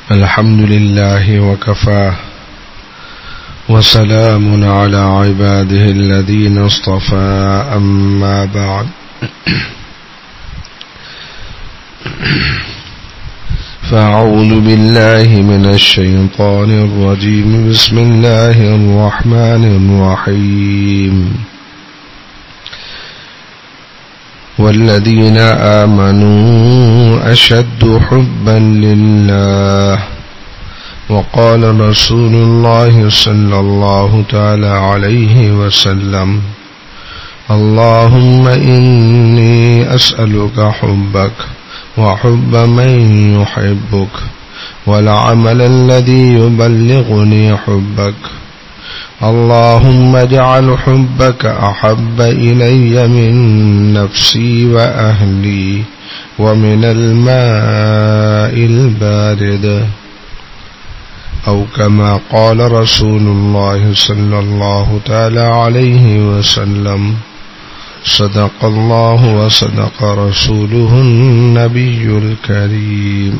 الحمد لله وكفى وسلام على عباده الذين اصطفى أما بعد فأعوذ بالله من الشيطان الرجيم بسم الله الرحمن الرحيم والذين آمنوا أشد حبا لله وقال رسول الله صلى الله تعالى عليه وسلم اللهم إني أسألك حبك وحب من يحبك والعمل الذي يبلغني حبك اللهم اجعل حبك أحب إلي من نفسي وأهلي ومن الماء البارد أو كما قال رسول الله صلى الله تعالى عليه وسلم صدق الله وصدق رسوله النبي الكريم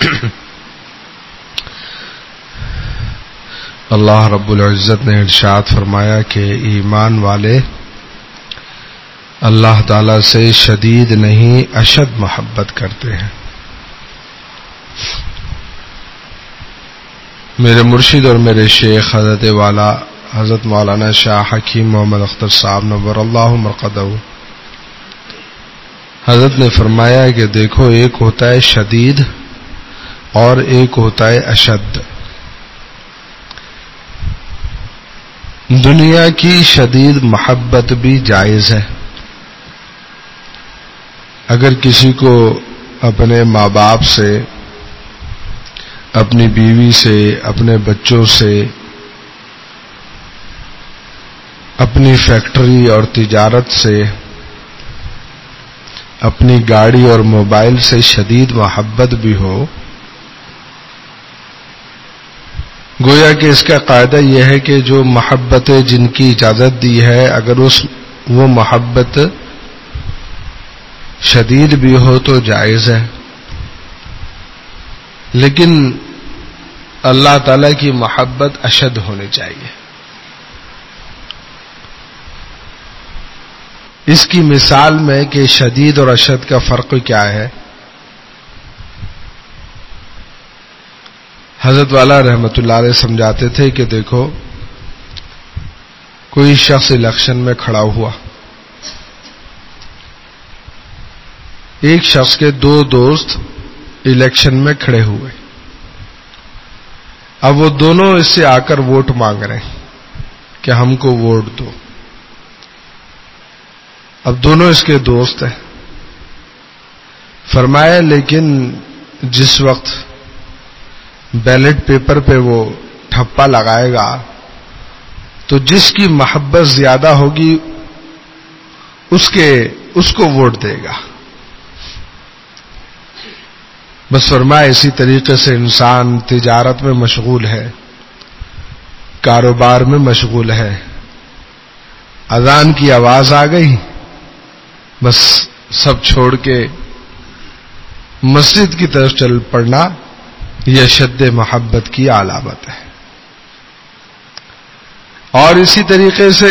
اللہ رب العزت نے ارشاد فرمایا کہ ایمان والے اللہ تعالی سے شدید نہیں اشد محبت کرتے ہیں۔ میرے مرشد اور میرے شیخ حضرت والا حضرت مولانا شاہ حکیم محمد اختر صاحب نور اللہ مرقدہ حضرت نے فرمایا کہ دیکھو، ایک ہوتا ہے شدید اور ایک ہوتا ہے اشد۔ دنیا کی شدید محبت بھی جائز ہے۔ اگر کسی کو اپنے ماں باپ سے، اپنی بیوی سے، اپنے بچوں سے، اپنی فیکٹری اور تجارت سے، اپنی گاڑی اور موبائل سے شدید محبت بھی ہو، گویا کہ اس کا قاعدہ یہ ہے کہ جو محبتیں جن کی اجازت دی ہے، اگر وہ محبت شدید بھی ہو تو جائز ہے، لیکن اللہ تعالی کی محبت اشد ہونی چاہیے۔ اس کی مثال میں کہ شدید اور اشد کا فرق کیا ہے، حضرت والا رحمت اللہ علیہ سمجھاتے تھے کہ دیکھو، کوئی شخص الیکشن میں کھڑا ہوا، ایک شخص کے دو دوست الیکشن میں کھڑے ہوئے، اب وہ دونوں اس سے آ کر ووٹ مانگ رہے ہیں کہ ہم کو ووٹ دو۔ اب دونوں اس کے دوست ہیں۔ فرمایا لیکن جس وقت بیلٹ پیپر پہ وہ ٹھپا لگائے گا تو جس کی محبت زیادہ ہوگی اس کو ووٹ دے گا۔ بس فرمایا اسی طریقے سے انسان تجارت میں مشغول ہے، کاروبار میں مشغول ہے، اذان کی آواز آ گئی، بس سب چھوڑ کے مسجد کی طرف چل پڑنا، یہ شد محبت کی علامت ہے۔ اور اسی طریقے سے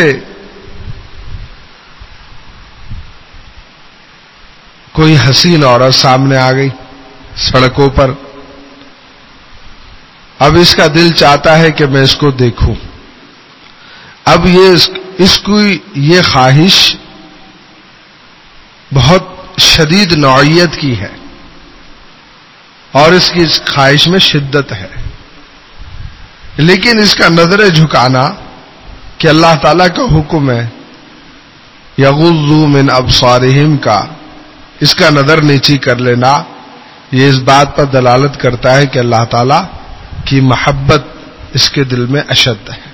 کوئی حسین عورت سامنے آ گئی سڑکوں پر، اب اس کا دل چاہتا ہے کہ میں اس کو دیکھوں۔ اب اس کی یہ خواہش بہت شدید نوعیت کی ہے اور اس کی خواہش میں شدت ہے، لیکن اس کا نظر جھکانا کہ اللہ تعالیٰ کا حکم ہے یغضوا من ابصارہم کا، اس کا نظر نیچی کر لینا، یہ اس بات پر دلالت کرتا ہے کہ اللہ تعالیٰ کی محبت اس کے دل میں اشد ہے۔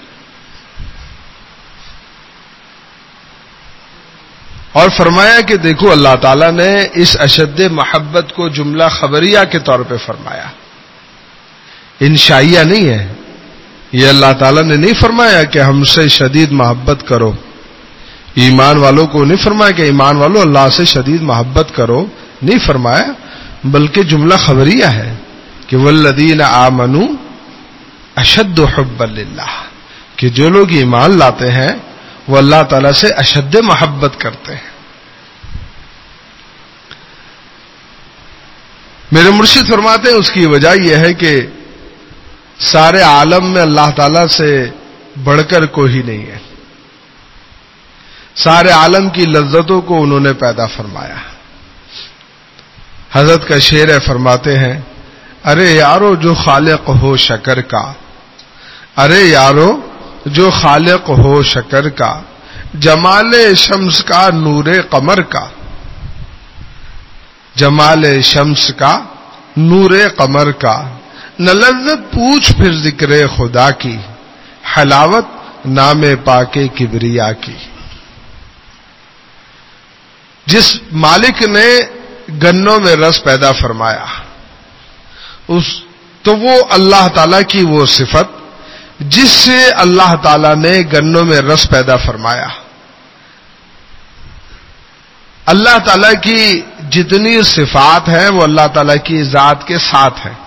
اور فرمایا کہ دیکھو، اللہ تعالیٰ نے اس اشد محبت کو جملہ خبریہ کے طور پہ فرمایا، انشائیہ نہیں ہے۔ یہ اللہ تعالیٰ نے نہیں فرمایا کہ ہم سے شدید محبت کرو، ایمان والوں کو نہیں فرمایا کہ ایمان والوں اللہ سے شدید محبت کرو، نہیں فرمایا، بلکہ جملہ خبریہ ہے کہ والذین آمنوا اشد حبا للہ، کہ جو لوگ ایمان لاتے ہیں وہ اللہ تعالی سے اشد محبت کرتے ہیں۔ میرے مرشد فرماتے ہیں اس کی وجہ یہ ہے کہ سارے عالم میں اللہ تعالی سے بڑھ کر کوئی نہیں ہے، سارے عالم کی لذتوں کو انہوں نے پیدا فرمایا۔ حضرت کا شعر ہے، فرماتے ہیں ارے یارو جو خالق ہو شکر کا، ارے یارو جو خالق ہو شکر کا، جمال شمس کا نور قمر کا، جمال شمس کا نور قمر کا، نہ لذت پوچھ پھر ذکر خدا کی، حلاوت نام پاک کبریا کی۔ جس مالک نے گنوں میں رس پیدا فرمایا تو وہ اللہ تعالی کی وہ صفت جس سے اللہ تعالی نے گنوں میں رس پیدا فرمایا۔ اللہ تعالی کی جتنی صفات ہیں وہ اللہ تعالی کی ذات کے ساتھ ہیں۔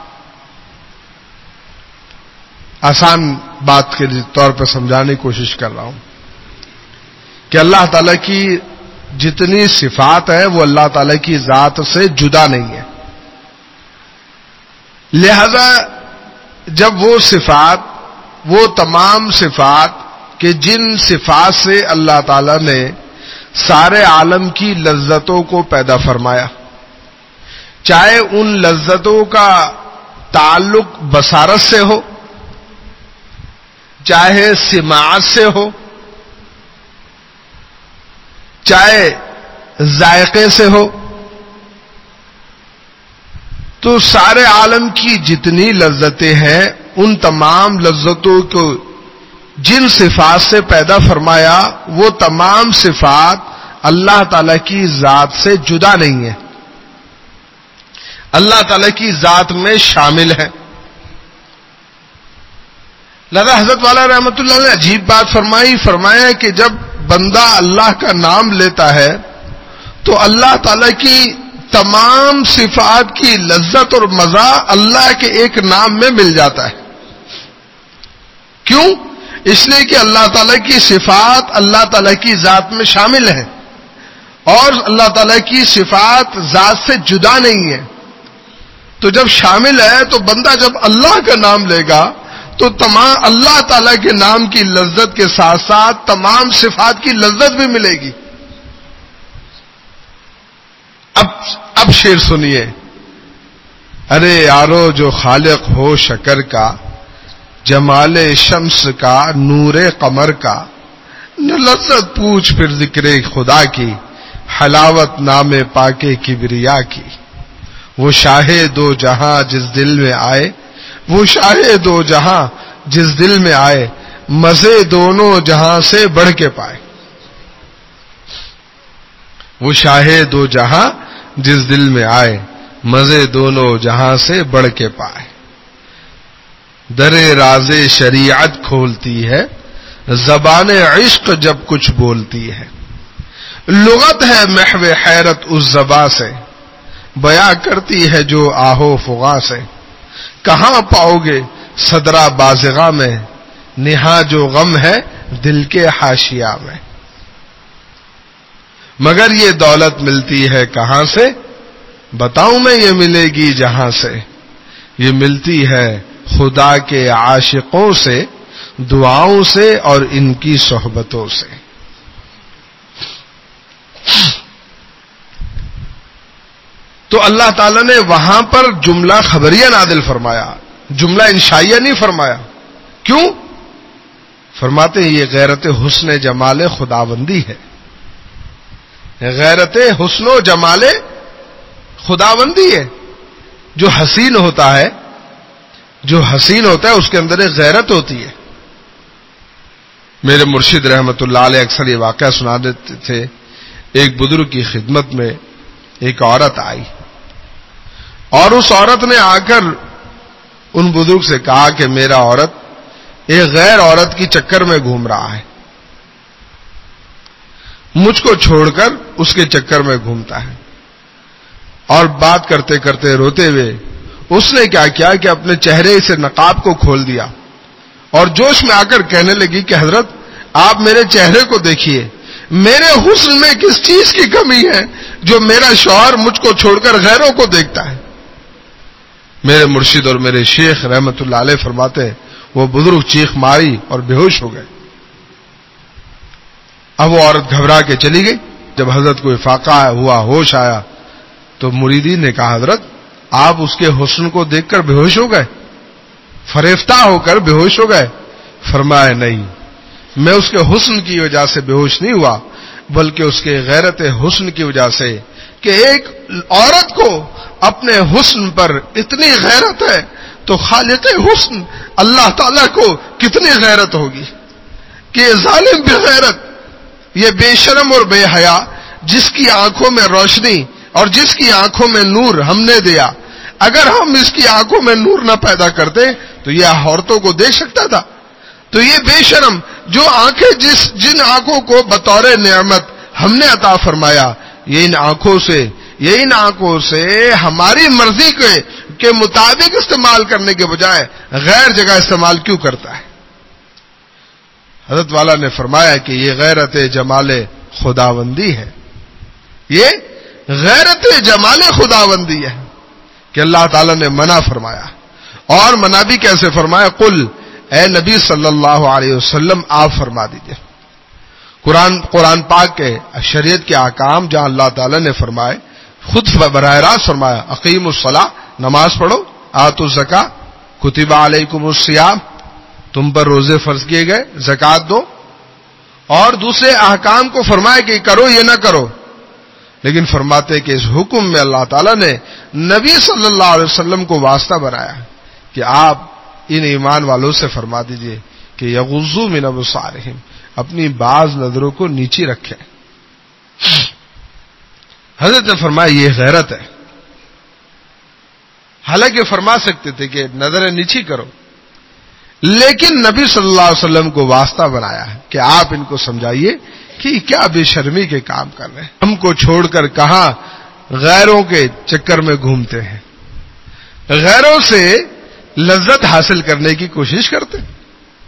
آسان بات کے طور پہ سمجھانے کی کوشش کر رہا ہوں کہ اللہ تعالی کی جتنی صفات ہیں وہ اللہ تعالی کی ذات سے جدا نہیں ہے۔ لہذا جب وہ صفات، وہ تمام صفات کہ جن صفات سے اللہ تعالی نے سارے عالم کی لذتوں کو پیدا فرمایا، چاہے ان لذتوں کا تعلق بصارت سے ہو، چاہے سماعت سے ہو، چاہے ذائقے سے ہو، تو سارے عالم کی جتنی لذتیں ہیں ان تمام لذتوں کو جن صفات سے پیدا فرمایا وہ تمام صفات اللہ تعالی کی ذات سے جدا نہیں ہیں، اللہ تعالی کی ذات میں شامل ہے۔ لہذا حضرت والا رحمۃ اللہ نے عجیب بات فرمایا کہ جب بندہ اللہ کا نام لیتا ہے تو اللہ تعالی کی تمام صفات کی لذت اور مزہ اللہ کے ایک نام میں مل جاتا ہے۔ کیوں؟ اس لیے کہ اللہ تعالی کی صفات اللہ تعالی کی ذات میں شامل ہیں اور اللہ تعالی کی صفات ذات سے جدا نہیں ہے۔ تو جب شامل ہے تو بندہ جب اللہ کا نام لے گا تو تمام اللہ تعالی کے نام کی لذت کے ساتھ ساتھ تمام صفات کی لذت بھی ملے گی۔ اب شعر سنیے، ارے یارو جو خالق ہو شکر کا، جمال شمس کا نور قمر کا، نہ لذت پوچھ پھر ذکر خدا کی، حلاوت نام پاک کبریا کی۔ وہ شاہ دو جہاں جس دل میں آئے، وہ شاہ دو جہاں جس دل میں آئے، مزے دونوں جہاں سے بڑھ کے پائے۔ وہ شاہ دو جہاں جس دل میں آئے، مزے دونوں جہاں سے بڑھ کے پائے۔ در راز شریعت کھولتی ہے، زبان عشق جب کچھ بولتی ہے۔ لغت ہے محو حیرت اس زباں سے، بیاں کرتی ہے جو آہو فغاں سے۔ کہاں پاؤ گے صدرہ بازغاں میں، نہاں جو غم ہے دل کے حاشیہ میں۔ مگر یہ دولت ملتی ہے کہاں سے، بتاؤں میں یہ ملے گی جہاں سے۔ یہ ملتی ہے خدا کے عاشقوں سے، دعاؤں سے اور ان کی صحبتوں سے۔ تو اللہ تعالیٰ نے وہاں پر جملہ خبریہ نازل فرمایا، جملہ انشائیہ نہیں فرمایا۔ کیوں؟ فرماتے ہیں یہ غیرت حسن جمال خداوندی ہے، غیرت حسن و جمال خداوندی ہے۔ جو حسین ہوتا ہے، جو حسین ہوتا ہے اس کے اندر ایک غیرت ہوتی ہے۔ میرے مرشد رحمت اللہ علیہ اکثر یہ واقعہ سنا دیتے تھے، ایک بزرگ کی خدمت میں ایک عورت آئی اور اس عورت نے آ کر ان بزرگ سے کہا کہ میرا عورت ایک غیر عورت کی چکر میں گھوم رہا ہے، مجھ کو چھوڑ کر اس کے چکر میں گھومتا ہے۔ اور بات کرتے کرتے روتے ہوئے اس نے کیا کیا کہ اپنے چہرے سے نقاب کو کھول دیا اور جوش میں آ کر کہنے لگی کہ حضرت آپ میرے چہرے کو دیکھیے، میرے حسن میں کس چیز کی کمی ہے جو میرا شوہر مجھ کو چھوڑ کر غیروں کو دیکھتا ہے؟ میرے مرشد اور میرے شیخ رحمت اللہ علیہ فرماتے ہیں وہ بزرگ چیخ ماری اور بے ہوش ہو گئے۔ اب وہ عورت گھبرا کے چلی گئی۔ جب حضرت کو افاقہ ہوا، ہوش آیا، تو مریدین نے کہا حضرت آپ اس کے حسن کو دیکھ کر بے ہوش ہو گئے، فریفتہ ہو کر بے ہوش ہو گئے؟ فرمایا نہیں، میں اس کے حسن کی وجہ سے بے ہوش نہیں ہوا، بلکہ اس کے غیرت حسن کی وجہ سے کہ ایک عورت کو اپنے حسن پر اتنی غیرت ہے تو خالق حسن اللہ تعالیٰ کو کتنی غیرت ہوگی کہ یہ ظالم بے غیرت، یہ بے شرم اور بے حیا، جس کی آنکھوں میں روشنی اور جس کی آنکھوں میں نور ہم نے دیا، اگر ہم اس کی آنکھوں میں نور نہ پیدا کرتے تو یہ عورتوں کو دیکھ سکتا تھا؟ تو یہ بے شرم جو آنکھیں جن آنکھوں کو بطور نعمت ہم نے عطا فرمایا، یہ ان آنکھوں سے ہماری مرضی کے مطابق استعمال کرنے کے بجائے غیر جگہ استعمال کیوں کرتا ہے؟ حضرت والا نے فرمایا کہ یہ غیرت جمال خداوندی ہے، یہ غیرت جمال خداوندی ہے کہ اللہ تعالیٰ نے منع فرمایا، اور منع بھی کیسے فرمایا؟ قل، اے نبی صلی اللہ علیہ وسلم آپ فرما دیجئے۔ قرآن پاک کے شریعت کے احکام جہاں اللہ تعالیٰ نے فرمائے، خود براہ راست فرمایا اقیموا الصلاۃ، نماز پڑھو، آتوا الزکاۃ، کتب علیکم الصیام، تم پر روزے فرض کیے گئے، زکات دو، اور دوسرے احکام کو فرمائے کہ کرو یہ نہ کرو، لیکن فرماتے کہ اس حکم میں اللہ تعالیٰ نے نبی صلی اللہ علیہ وسلم کو واسطہ بنایا کہ آپ ان ایمان والوں سے فرما دیجئے کہ یغضوا من ابصارہم، اپنی بعض نظروں کو نیچی رکھیں۔ حضرت نے فرمایا یہ غیرت ہے، حالانکہ فرما سکتے تھے کہ نظریں نیچی کرو، لیکن نبی صلی اللہ علیہ وسلم کو واسطہ بنایا ہے کہ آپ ان کو سمجھائیے کہ کیا بے شرمی کے کام کر رہے ہیں، ہم کو چھوڑ کر کہاں غیروں کے چکر میں گھومتے ہیں، غیروں سے لذت حاصل کرنے کی کوشش کرتے ہیں۔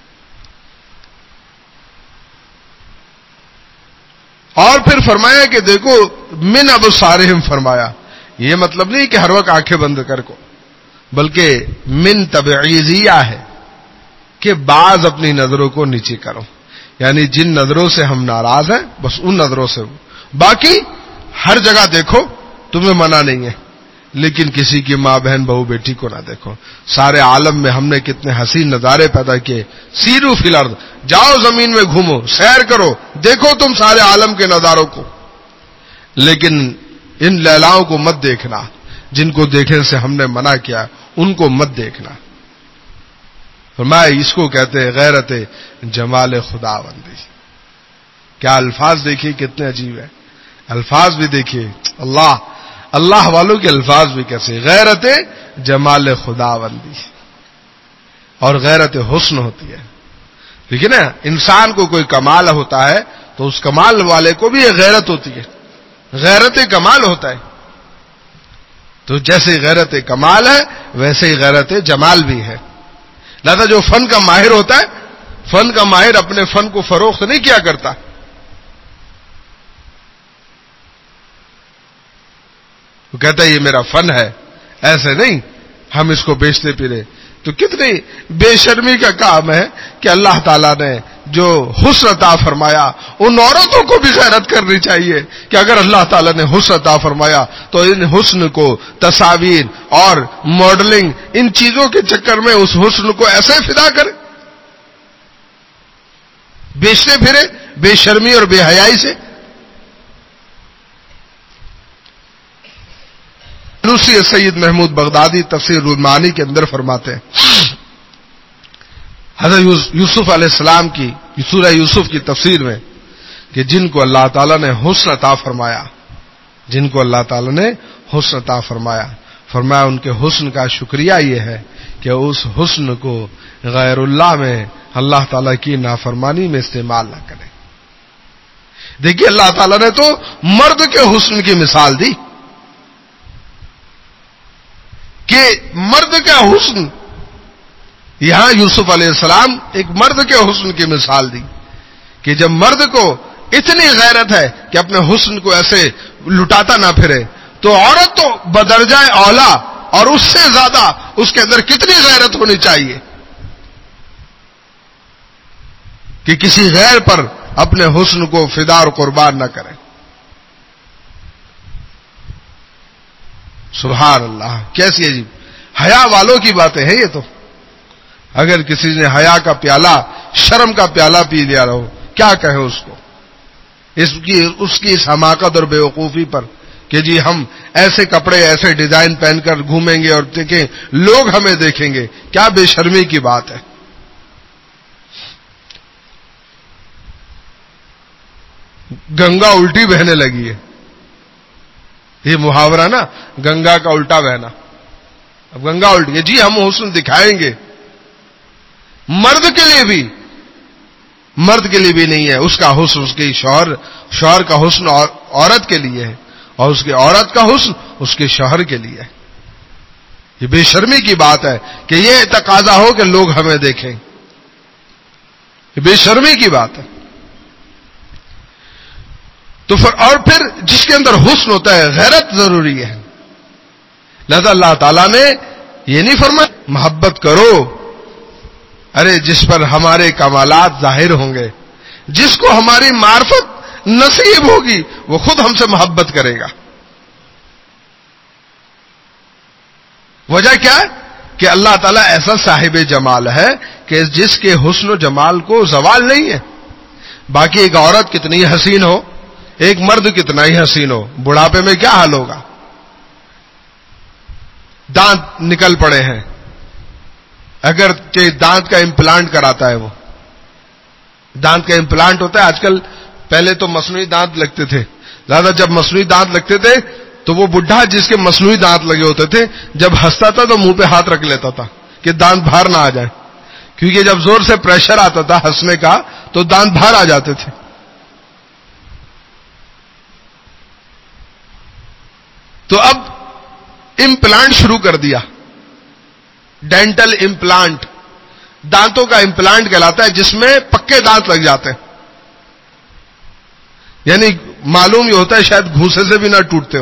اور پھر فرمایا کہ دیکھو من ابصارہم، فرمایا یہ مطلب نہیں کہ ہر وقت آنکھیں بند کر کو، بلکہ من تبعیضیہ ہے کہ بعض اپنی نظروں کو نیچے کرو، یعنی جن نظروں سے ہم ناراض ہیں بس ان نظروں سے، باقی ہر جگہ دیکھو، تمہیں منع نہیں ہے، لیکن کسی کی ماں بہن بہو بیٹی کو نہ دیکھو۔ سارے عالم میں ہم نے کتنے حسین نظارے پیدا کیے، سیرو فی الارض، جاؤ زمین میں گھومو، سیر کرو، دیکھو تم سارے عالم کے نظاروں کو، لیکن ان لیلاؤں کو مت دیکھنا، جن کو دیکھنے سے ہم نے منع کیا ان کو مت دیکھنا۔ فرمایا اس کو کہتے ہیں غیرت جمال خداوندی۔ کیا الفاظ دیکھیے کتنے عجیب ہیں، الفاظ بھی دیکھیے، اللہ والوں کے الفاظ بھی کیسے، غیرت جمال خداوندی، اور غیرت حسن ہوتی ہے۔ لیکن نا انسان کو کوئی کمال ہوتا ہے تو اس کمال والے کو بھی غیرت ہوتی ہے، غیرت کمال ہوتا ہے، تو جیسے غیرت کمال ہے ویسے ہی غیرت جمال بھی ہے۔ لہذا جو فن کا ماہر ہوتا ہے، فن کا ماہر اپنے فن کو فروخت نہیں کیا کرتا، وہ کہتا ہے یہ میرا فن ہے، ایسے نہیں ہم اس کو بیچتے پھرے۔ تو کتنی بے شرمی کا کام ہے کہ اللہ تعالیٰ نے جو حسن عطا فرمایا ان عورتوں کو بھی غیرت کرنی چاہیے کہ اگر اللہ تعالیٰ نے حسن عطا فرمایا تو ان حسن کو تصاویر اور ماڈلنگ ان چیزوں کے چکر میں اس حسن کو ایسے فدا کرے، بیچتے پھرے بے شرمی اور بے حیائی سے۔ دوسری سید محمود بغدادی تفسیر المعانی کے اندر فرماتے ہیں حضرت یوسف علیہ السلام کی سورہ یوسف کی تفسیر میں کہ جن کو اللہ تعالیٰ نے حسن عطا فرمایا، جن کو اللہ تعالیٰ نے حسن عطا فرمایا، فرمایا ان کے حسن کا شکریہ یہ ہے کہ اس حسن کو غیر اللہ میں، اللہ تعالیٰ کی نافرمانی میں استعمال نہ کریں۔ دیکھیے اللہ تعالیٰ نے تو مرد کے حسن کی مثال دی کہ کہ مرد کا حسن، یہاں یوسف علیہ السلام ایک مرد کے حسن کی مثال دی کہ جب مرد کو اتنی غیرت ہے کہ اپنے حسن کو ایسے لٹاتا نہ پھرے، تو عورت تو بدرجہ اولا اور اس سے زیادہ اس کے اندر کتنی غیرت ہونی چاہیے کہ کسی غیر پر اپنے حسن کو فدا اور قربان نہ کرے. سبحان اللہ، کیسی عجیب حیا والوں کی باتیں ہیں یہ تو. اگر کسی نے حیا کا پیالہ، شرم کا پیالہ پی لیا رہو، کیا کہیں اس کو، اس کی اس حماقت اور بیوقوفی پر کہ جی ہم ایسے کپڑے ایسے ڈیزائن پہن کر گھومیں گے اور دیکھیں لوگ ہمیں دیکھیں گے. کیا بے شرمی کی بات ہے. گنگا الٹی بہنے لگی ہے، یہ محاورہ نا، گنگا کا الٹا بہنا. اب گنگا الٹی ہے، جی ہم حسن دکھائیں گے. مرد کے لیے بھی نہیں ہے اس کا حسن، اس کے شوہر کا حسن عورت کے لیے ہے، اور اس کی عورت کا حسن اس کے شوہر کے لیے ہے. یہ بے شرمی کی بات ہے کہ یہ تقاضا ہو کہ لوگ ہمیں دیکھیں. یہ بے شرمی کی بات ہے. تو پھر جس کے اندر حسن ہوتا ہے، غیرت ضروری ہے. لہذا اللہ تعالیٰ نے یہ نہیں فرمایا محبت کرو، ارے جس پر ہمارے کمالات ظاہر ہوں گے، جس کو ہماری معرفت نصیب ہوگی، وہ خود ہم سے محبت کرے گا. وجہ کیا ہے کہ اللہ تعالیٰ ایسا صاحب جمال ہے کہ جس کے حسن و جمال کو زوال نہیں ہے. باقی ایک عورت کتنی حسین ہو، ایک مرد کتنا ہی حسین ہو، بڑھاپے میں کیا حال ہوگا. دانت نکل پڑے ہیں، اگر کہ دانت کا امپلانٹ کراتا ہے، وہ دانت کا امپلانٹ ہوتا ہے آج کل. پہلے تو مصنوعی دانت لگتے تھے، لہذا جب مصنوعی دانت لگتے تھے تو وہ بڈھا جس کے مصنوعی دانت لگے ہوتے تھے جب ہنستا تھا تو منہ پہ ہاتھ رکھ لیتا تھا کہ دانت باہر نہ آ جائے، کیونکہ جب زور سے پریشر آتا تھا ہنسنے کا تو دانت باہر آ جاتے تھے. تو اب امپلانٹ شروع کر دیا، ڈینٹل امپلانٹ، دانتوں کا امپلانٹ کہلاتا ہے جس میں پکے دانت لگ جاتے ہیں. یعنی معلوم یہ ہوتا ہے شاید گھوسے سے بھی نہ ٹوٹتے ہو.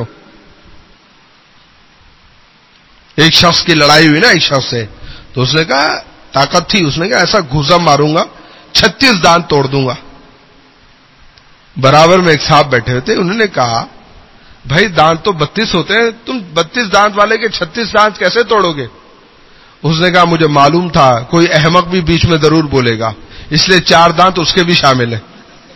ایک شخص کی لڑائی ہوئی نا ایک شخص سے، تو اس نے کہا طاقت تھی، اس نے کہا ایسا گھوسا ماروں گا 36 دانت توڑ دوں گا. برابر میں ایک صاحب بیٹھے ہوئے تھے، انہوں نے کہا بھائی دانت تو 32 ہوتے ہیں، تم 32 دانت والے کے 36 دانت کیسے توڑو گے؟ اس نے کہا مجھے معلوم تھا کوئی احمق بھی بیچ میں ضرور بولے گا، اس لیے 4 دانت اس کے بھی شامل ہیں.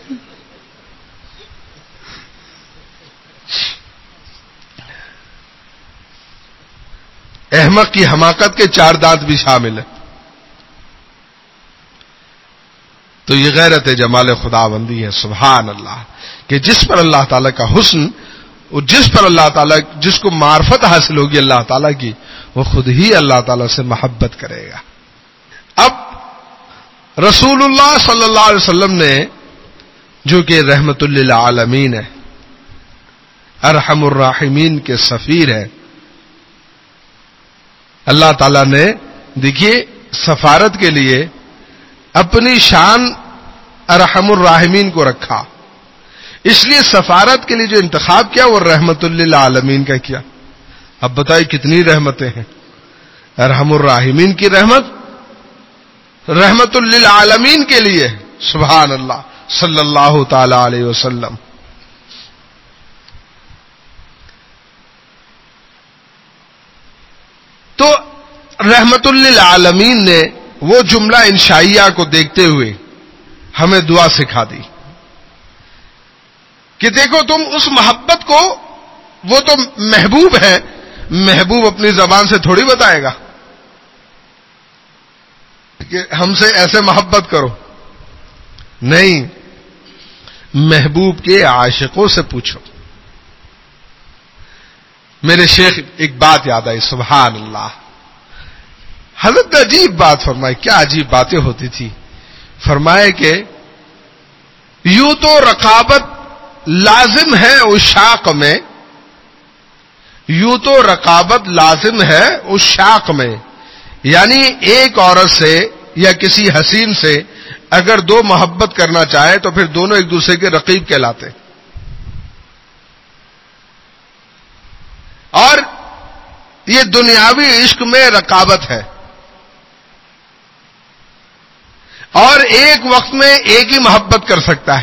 احمق کی حماقت کے 4 دانت بھی شامل ہیں. تو یہ غیرت جمال خدا بندی ہے. سبحان اللہ، کہ جس پر اللہ تعالیٰ کا حسن، جس پر اللہ تعالیٰ جس کو معرفت حاصل ہوگی اللہ تعالیٰ کی، وہ خود ہی اللہ تعالیٰ سے محبت کرے گا. اب رسول اللہ صلی اللہ علیہ وسلم نے جو کہ رحمت للعالمین ہے، ارحم الراحمین کے سفیر ہے، اللہ تعالیٰ نے دیکھیے سفارت کے لیے اپنی شان ارحم الراحمین کو رکھا، اس لیے سفارت کے لیے جو انتخاب کیا وہ رحمت للعالمین کا کیا. اب بتائیے کتنی رحمتیں ہیں. ارحم الراحمین کی رحمت رحمت للعالمین کے لیے. سبحان اللہ، صلی اللہ تعالی علیہ وسلم. تو رحمت للعالمین نے وہ جملہ انشائیہ کو دیکھتے ہوئے ہمیں دعا سکھا دی کہ دیکھو تم اس محبت کو، وہ تو محبوب ہے، محبوب اپنی زبان سے تھوڑی بتائے گا کہ ہم سے ایسے محبت کرو. نہیں، محبوب کے عاشقوں سے پوچھو. میرے شیخ ایک بات یاد آئی، سبحان اللہ. حضرت نے عجیب بات فرمائی، کیا عجیب باتیں ہوتی تھی. فرمائے کہ یوں تو رقابت لازم ہے عشاق میں، یوں تو رقابت لازم ہے اس شاق میں، یعنی ایک عورت سے یا کسی حسین سے اگر دو محبت کرنا چاہے تو پھر دونوں ایک دوسرے کے رقیب کہلاتے، اور یہ دنیاوی عشق میں رقابت ہے، اور ایک وقت میں ایک ہی محبت کر سکتا ہے،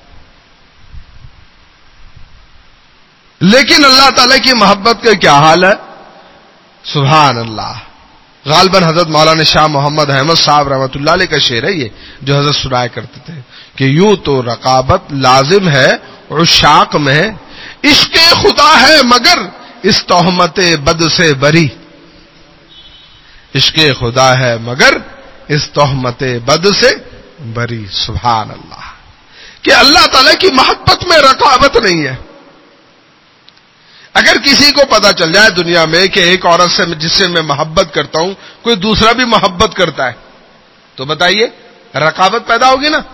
لیکن اللہ تعالی کی محبت کا کیا حال ہے؟ سبحان اللہ. غالباً حضرت مولانا شاہ محمد احمد صاحب رحمۃ اللہ علیہ کا شعر ہے یہ، جو حضرت سنایا کرتے تھے کہ یوں تو رقابت لازم ہے عشاق میں، عشق خدا ہے مگر اس تہمت بد سے بری، عشق خدا ہے مگر اس تہمت بد سے بری. سبحان اللہ. کہ اللہ تعالی کی محبت میں رقابت نہیں ہے. اگر کسی کو پتا چل جائے دنیا میں کہ ایک عورت سے جس سے میں محبت کرتا ہوں کوئی دوسرا بھی محبت کرتا ہے تو بتائیے رقابت پیدا ہوگی نا.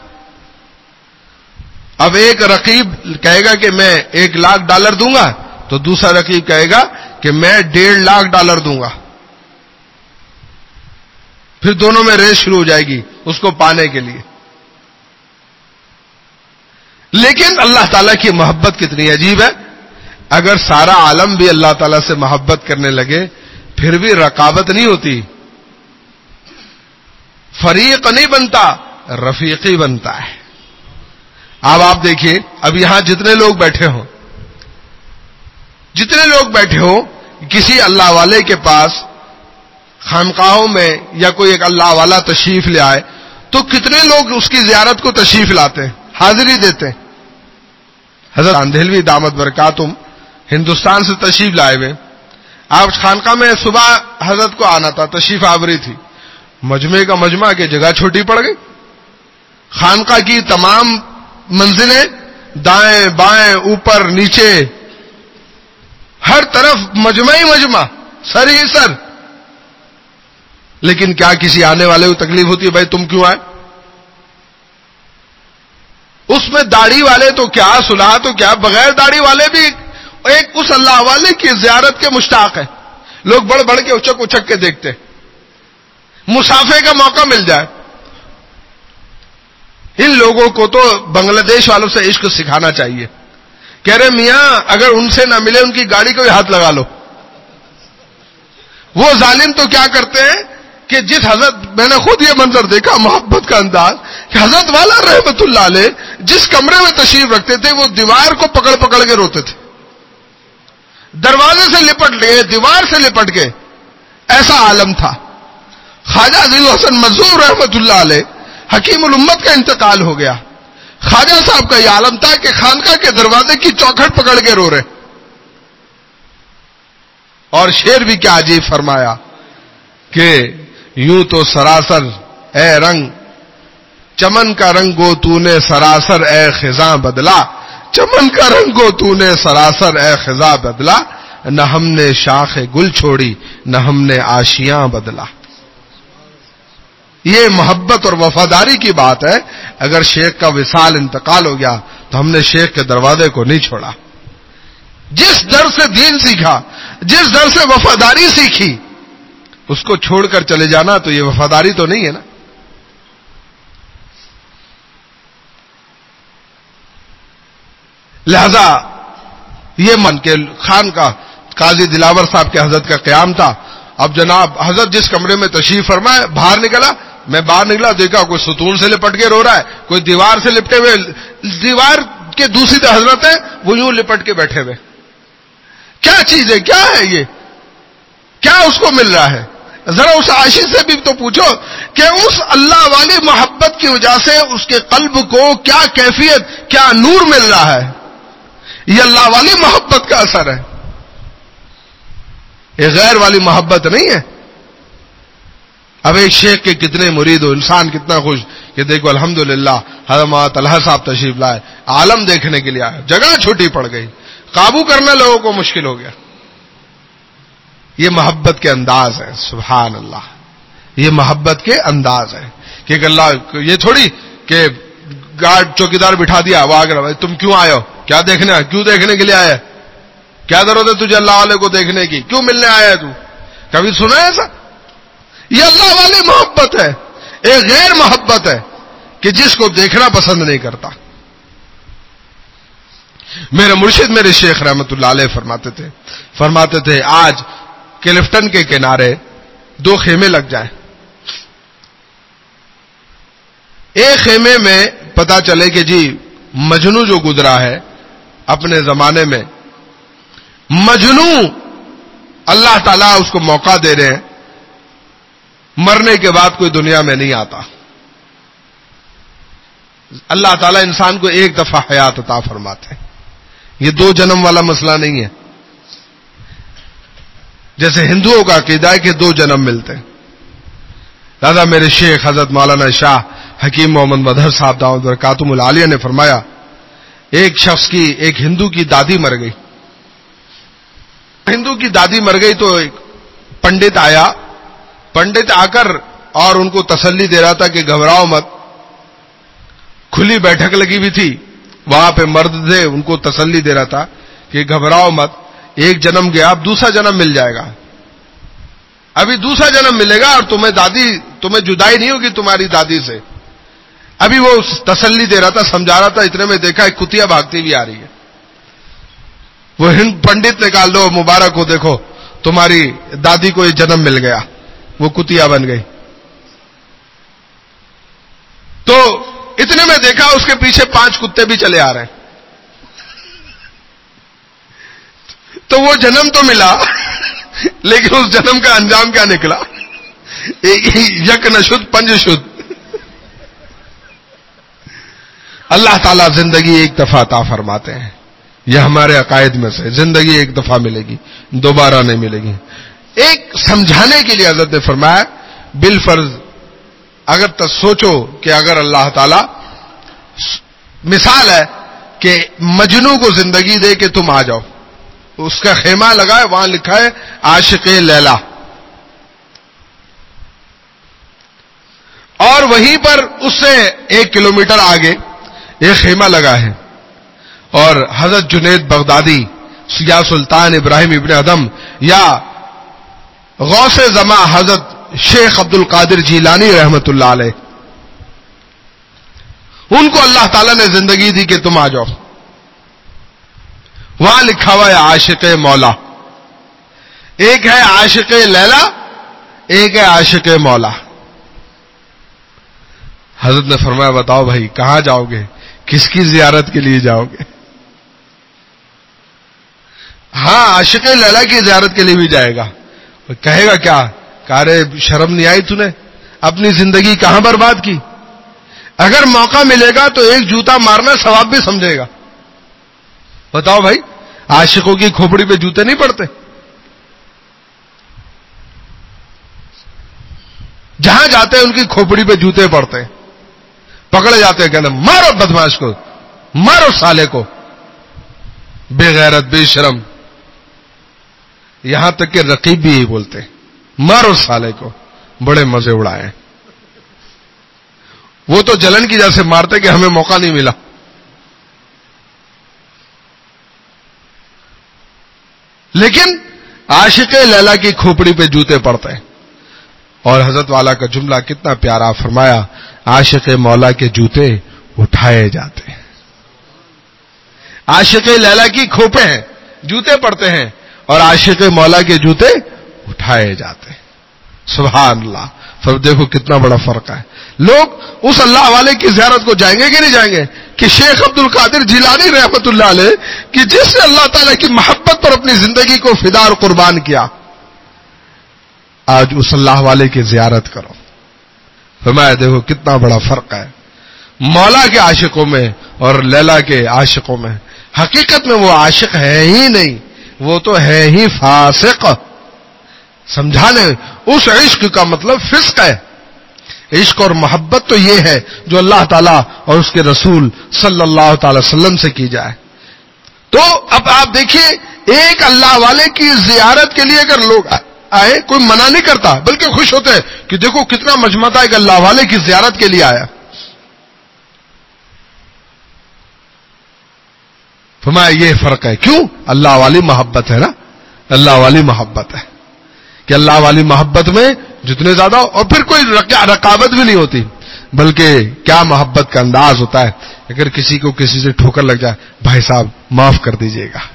اب ایک رقیب کہے گا کہ میں $1,00,000 دوں گا تو دوسرا رقیب کہے گا کہ میں $1.5 دوں گا، پھر دونوں میں ریس شروع ہو جائے گی اس کو پانے کے لیے. لیکن اللہ تعالیٰ کی محبت کتنی عجیب ہے. اگر سارا عالم بھی اللہ تعالیٰ سے محبت کرنے لگے پھر بھی رقابت نہیں ہوتی، فریق نہیں بنتا، رفیقی بنتا ہے. اب آپ دیکھیے، اب یہاں جتنے لوگ بیٹھے ہوں کسی اللہ والے کے پاس خانقاہوں میں یا کوئی ایک اللہ والا تشریف لے آئے تو کتنے لوگ اس کی زیارت کو تشریف لاتے ہیں، حاضری دیتے ہیں. حضرت اندھیلوی دامت برکاتہم ہندوستان سے تشریف لائے ہوئے. آپ خانقاہ میں صبح حضرت کو آنا تھا، تشریف آوری تھی، مجمع کا مجمع کی جگہ چھوٹی پڑ گئی. خانقاہ کی تمام منزلیں دائیں بائیں اوپر نیچے ہر طرف مجمع ہی مجمع، سر ہی سر. لیکن کیا کسی آنے والے کو تکلیف ہوتی ہے بھائی تم کیوں آئے؟ اس میں داڑھی والے تو کیا، صلاح تو کیا، بغیر داڑھی والے بھی ایک اس اللہ والے کی زیارت کے مشتاق ہیں. لوگ بڑھ بڑھ کے اچک اچک کے دیکھتے، مسافے کا موقع مل جائے. ان لوگوں کو تو بنگلہ دیش والوں سے عشق سکھانا چاہیے. کہہ رہے میاں اگر ان سے نہ ملے ان کی گاڑی کو ہی ہاتھ لگا لو. وہ ظالم تو کیا کرتے ہیں کہ جس حضرت، میں نے خود یہ منظر دیکھا، محبت کا انداز، کہ حضرت والا رحمت اللہ علیہ جس کمرے میں تشریف رکھتے تھے وہ دیوار کو پکڑ پکڑ کے روتے تھے، دروازے سے لپٹ لیے، دیوار سے لپٹ کے. ایسا عالم تھا. خواجہ عزیز حسن منظور رحمت اللہ علیہ حکیم الامت کا انتقال ہو گیا. خواجہ صاحب کا یہ عالم تھا کہ خانقاہ کے دروازے کی چوکھٹ پکڑ کے رو رہے. اور شعر بھی کیا عجیب فرمایا کہ یوں تو سراسر اے رنگ چمن کا رنگو تو نے سراسر اے خزاں بدلا، چمن کا رنگو تو نے سراسر اے خزاں بدلا، نہ ہم نے شاخ گل چھوڑی نہ ہم نے آشیاں بدلا. یہ محبت اور وفاداری کی بات ہے. اگر شیخ کا وصال انتقال ہو گیا تو ہم نے شیخ کے دروازے کو نہیں چھوڑا. جس در سے دین سیکھا، جس در سے وفاداری سیکھی، اس کو چھوڑ کر چلے جانا تو یہ وفاداری تو نہیں ہے نا. لہذا یہ من کے خان کا قاضی دلاور صاحب کے حضرت کا قیام تھا. اب جناب حضرت جس کمرے میں تشریف فرمائے باہر نکلا، میں باہر نکلا دیکھا کوئی ستون سے لپٹ کے رو رہا ہے، کوئی دیوار سے لپٹے ہوئے، دیوار کے دوسری طرف حضرت ہے وہ یوں لپٹ کے بیٹھے ہوئے. کیا چیز ہے، کیا ہے یہ، کیا اس کو مل رہا ہے؟ ذرا اس عاشق سے بھی تو پوچھو کہ اس اللہ والی محبت کی وجہ سے اس کے قلب کو کیا کیفیت، کیا نور مل رہا ہے. یہ اللہ والی محبت کا اثر ہے، یہ غیر والی محبت نہیں ہے. اب ایک شیخ کے کتنے مرید ہو، انسان کتنا خوش کہ دیکھو الحمدللہ حضرت طلحہ صاحب تشریف لائے، عالم دیکھنے کے لیے آئے، جگہ چھوٹی پڑ گئی، قابو کرنا لوگوں کو مشکل ہو گیا. یہ محبت کے انداز ہے. سبحان اللہ. یہ محبت کے انداز ہے کہ اللہ، یہ تھوڑی کہ گارڈ چوکیدار بٹھا دیا، وہ آ گیا تم کیوں آئے ہو، کیا دیکھنے، کیوں دیکھنے کے لیے آئے، کیا ضرورت ہے تجھے اللہ والے کو دیکھنے کی؟ کیوں ملنے آیا ہے تو؟ کبھی سنا ہے ایسا؟ یہ اللہ والی محبت ہے، ایک غیر محبت ہے کہ جس کو دیکھنا پسند نہیں کرتا. میرے مرشد میرے شیخ رحمت اللہ علیہ فرماتے تھے آج کلفٹن کے کنارے 2 خیمے لگ جائیں، ایک خیمے میں پتا چلے کہ جی مجنو جو گزرا ہے اپنے زمانے میں، مجنو اللہ تعالیٰ اس کو موقع دے رہے ہیں، مرنے کے بعد کوئی دنیا میں نہیں آتا. اللہ تعالیٰ انسان کو ایک دفعہ حیات عطا فرماتے ہیں. یہ 2 جنم والا مسئلہ نہیں ہے جیسے ہندوؤں کا عقیدہ ہے کہ 2 جنم ملتے ہیں. دادا میرے شیخ حضرت مولانا شاہ حکیم محمد مظہر صاحب دعوت برکاتہم العالیہ نے فرمایا ایک ہندو کی دادی مر گئی. ہندو کی دادی مر گئی تو ایک پنڈت آیا، پنڈت آ کر اور ان کو تسلی دے رہا تھا کہ گھبراؤ مت. کھلی بیٹھک لگی ہوئی تھی، وہاں پہ مرد تھے، ان کو تسلی دے رہا تھا کہ گھبراؤ مت، ایک جنم گیا اب دوسرا جنم مل جائے گا، ابھی دوسرا جنم ملے گا اور تمہیں جدائی نہیں ہوگی تمہاری دادی سے. ابھی وہ تسلی دے رہا تھا، سمجھا رہا تھا، اتنے میں دیکھا ایک کتیا بھاگتی ہوئی آ رہی ہے. وہ پنڈت نے کہا لو مبارک ہو، دیکھو تمہاری دادی کو یہ جنم مل گیا، وہ کتیا بن گئی. تو اتنے میں دیکھا اس کے پیچھے 5 کتے بھی چلے آ رہے ہیں. تو وہ جنم تو ملا لیکن اس جنم کا انجام کیا نکلا؟ یک نشد پنج شد. اللہ تعالیٰ زندگی ایک دفعہ عطا فرماتے ہیں، یہ ہمارے عقائد میں سے. زندگی ایک دفعہ ملے گی، دوبارہ نہیں ملے گی. ایک سمجھانے کے لیے حضرت نے فرمایا بالفرض اگر سوچو کہ اگر اللہ تعالیٰ مثال ہے کہ مجنو کو زندگی دے کہ تم آ جاؤ، اس کا خیمہ لگا ہے، وہاں لکھا ہے عاشق لیلا، اور وہیں پر اس سے 1 کلومیٹر آگے ایک خیمہ لگا ہے، اور حضرت جنید بغدادی یا سلطان ابراہیم ابن ادم یا غوث زما حضرت شیخ عبد القادر جیلانی رحمت اللہ علیہ، ان کو اللہ تعالیٰ نے زندگی دی کہ تم آ جاؤ. وہاں لکھا ہوا ہے عاشق مولا. ایک ہے عاشق لیلا، ایک ہے عاشق مولا. حضرت نے فرمایا بتاؤ بھائی کہاں جاؤ گے، کس کی زیارت کے لیے جاؤ گے؟ ہاں عاشق لیلا کی زیارت کے لیے بھی جائے گا. کہے گا کیا؟ کہے شرم نہیں آئی تو نے اپنی زندگی کہاں برباد کی؟ اگر موقع ملے گا تو ایک جوتا مارنا ثواب بھی سمجھے گا. بتاؤ بھائی عاشقوں کی کھوپڑی پہ جوتے نہیں پڑتے؟ جہاں جاتے ہیں ان کی کھوپڑی پہ جوتے پڑتے ہیں، پکڑے جاتے ہیں، کہتے ہیں مارو بدماش کو، مارو سالے کو، بے غیرت بے شرم. یہاں تک کہ رقیب بھی یہی بولتے ہیں مارو سالے کو. بڑے مزے اڑائے. وہ تو جلن کی جیسے مارتے کہ ہمیں موقع نہیں ملا. لیکن عاشق لیلا کی کھوپڑی پہ جوتے پڑتے ہیں. اور حضرت والا کا جملہ کتنا پیارا فرمایا، عاشق مولا کے جوتے اٹھائے جاتے ہیں. عاشق لیلا کی کھوپے ہیں، جوتے پڑتے ہیں، اور عاشق مولا کے جوتے اٹھائے جاتے ہیں. سبحان اللہ. پھر دیکھو کتنا بڑا فرق ہے. لوگ اس اللہ والے کی زیارت کو جائیں گے کہ نہیں جائیں گے؟ کہ شیخ عبد القادر جیلانی رحمت اللہ علیہ کہ جس نے اللہ تعالیٰ کی محبت پر اپنی زندگی کو فدا اور قربان کیا، آج اس اللہ والے کی زیارت کرو. فرمایا دیکھو کتنا بڑا فرق ہے مولا کے عاشقوں میں اور لیلا کے عاشقوں میں. حقیقت میں وہ عاشق ہے ہی نہیں، وہ تو ہے ہی فاسق. سمجھانے اس عشق کا مطلب فسق ہے. عشق اور محبت تو یہ ہے جو اللہ تعالیٰ اور اس کے رسول صلی اللہ تعالی وسلم سے کی جائے. تو اب آپ دیکھیے ایک اللہ والے کی زیارت کے لیے اگر لوگ آئے، کوئی منع نہیں کرتا بلکہ خوش ہوتے ہیں کہ دیکھو کتنا مجمع ایک اللہ والے کی زیارت کے لیے آیا. فرمایا یہ فرق ہے. کیوں؟ اللہ والی محبت ہے نا, اللہ والی محبت ہے کہ اللہ والی محبت میں جتنے زیادہ, اور پھر کوئی رقابت بھی نہیں ہوتی, بلکہ کیا محبت کا انداز ہوتا ہے. اگر کسی کو کسی سے ٹھوکر لگ جائے, بھائی صاحب معاف کر دیجئے گا.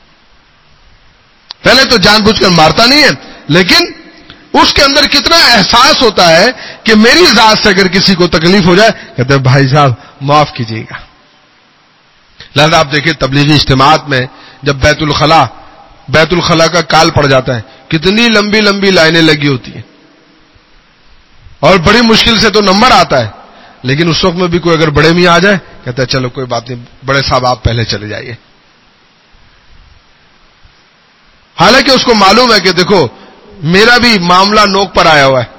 پہلے تو جان بوجھ کر مارتا نہیں ہے, لیکن اس کے اندر کتنا احساس ہوتا ہے کہ میری ذات سے اگر کسی کو تکلیف ہو جائے, کہتے ہیں بھائی صاحب معاف کیجیے گا. لہذا آپ دیکھیں تبلیغی اجتماعات میں جب بیت الخلا کا کال پڑ جاتا ہے, کتنی لمبی لمبی لائنیں لگی ہوتی ہیں, اور بڑی مشکل سے تو نمبر آتا ہے. لیکن اس وقت میں بھی کوئی اگر بڑے میاں آ جائے, کہتا ہے چلو کوئی بات نہیں, بڑے صاحب آپ پہلے چلے جائیے. حالانکہ اس کو معلوم ہے کہ دیکھو میرا بھی معاملہ نوک پر آیا ہوا ہے.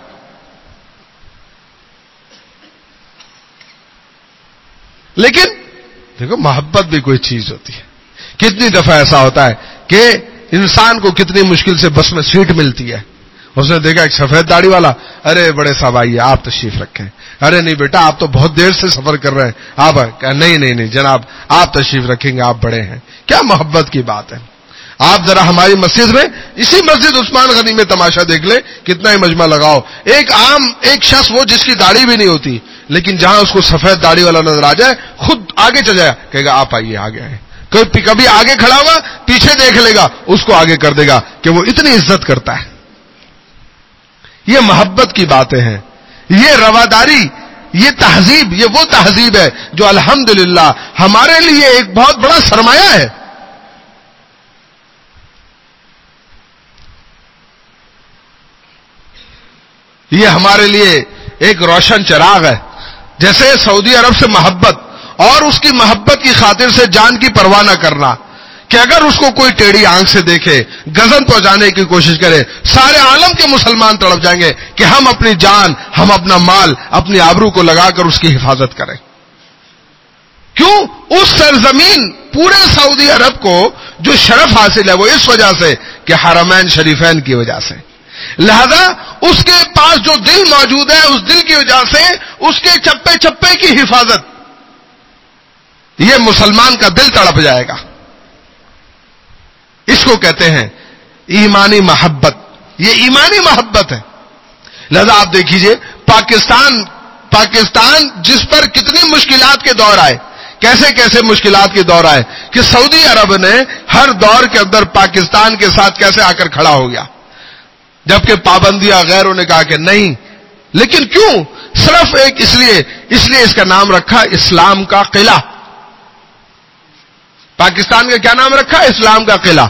لیکن دیکھو محبت بھی کوئی چیز ہوتی ہے. کتنی دفعہ ایسا ہوتا ہے کہ انسان کو کتنی مشکل سے بس میں سیٹ ملتی ہے. اس نے دیکھا ایک سفید داڑھی والا, ارے بڑے صاحب آئیے آپ تشریف رکھیں. ارے نہیں بیٹا آپ تو بہت دیر سے سفر کر رہے ہیں, آپ نہیں جناب آپ تشریف رکھیں گے, آپ بڑے ہیں. کیا محبت کی بات ہے. آپ ذرا ہماری مسجد میں, اسی مسجد عثمان غنی میں تماشا دیکھ لیں, کتنا ہی مجمع لگاؤ, ایک شخص وہ جس کی داڑھی بھی نہیں ہوتی, لیکن جہاں اس کو سفید داڑھی والا نظر آ جائے خود آگے چل جائے, کہے گا آپ آئیے آگے آئے. کبھی آگے کھڑا ہوگا پیچھے دیکھ لے گا, اس کو آگے کر دے گا کہ وہ اتنی عزت کرتا ہے. یہ محبت کی باتیں ہیں, یہ رواداری, یہ تہذیب, یہ وہ تہذیب ہے جو الحمدللہ ہمارے لیے ایک بہت بڑا سرمایہ ہے. یہ ہمارے لیے ایک روشن چراغ ہے. جیسے سعودی عرب سے محبت, اور اس کی محبت کی خاطر سے جان کی پرواہ نہ کرنا, کہ اگر اس کو کوئی ٹیڑھی آنکھ سے دیکھے, گزن پہنچانے کی کوشش کرے, سارے عالم کے مسلمان تڑپ جائیں گے کہ ہم اپنی جان, ہم اپنا مال, اپنی آبرو کو لگا کر اس کی حفاظت کریں. کیوں؟ اس سرزمین پورے سعودی عرب کو جو شرف حاصل ہے وہ اس وجہ سے کہ حرمین شریفین کی وجہ سے. لہذا اس کے پاس جو دل موجود ہے, اس دل کی وجہ سے اس کے چپے چپے کی حفاظت, یہ مسلمان کا دل تڑپ جائے گا. اس کو کہتے ہیں ایمانی محبت. یہ ایمانی محبت ہے. لہذا آپ دیکھیے پاکستان جس پر کتنی مشکلات کے دور آئے, کیسے مشکلات کے دور آئے, کہ سعودی عرب نے ہر دور کے اندر پاکستان کے ساتھ کیسے آ کر کھڑا ہو گیا, جبکہ پابندیاں غیروں نے کہا کہ نہیں. لیکن کیوں؟ صرف ایک اس لیے اس کا نام رکھا اسلام کا قلعہ. پاکستان کا کیا نام رکھا؟ اسلام کا قلعہ.